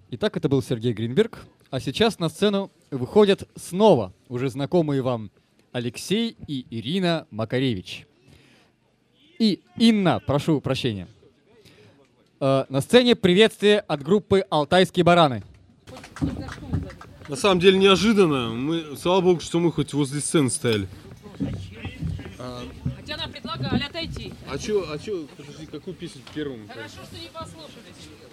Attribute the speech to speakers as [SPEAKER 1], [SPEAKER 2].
[SPEAKER 1] Итак, это был Сергей Гринберг. А сейчас на сцену выходят снова уже знакомые вам Алексей и Ирина Макаревич. И Инна, прошу прощения. На сцене приветствие от группы «Алтайские бараны».
[SPEAKER 2] На самом деле неожиданно. Слава богу, что мы хоть возле сцены стояли.
[SPEAKER 3] Хотя нам предлагали отойти.
[SPEAKER 2] А чё, подожди, какую песню первым?
[SPEAKER 3] Хорошо, что не послушались.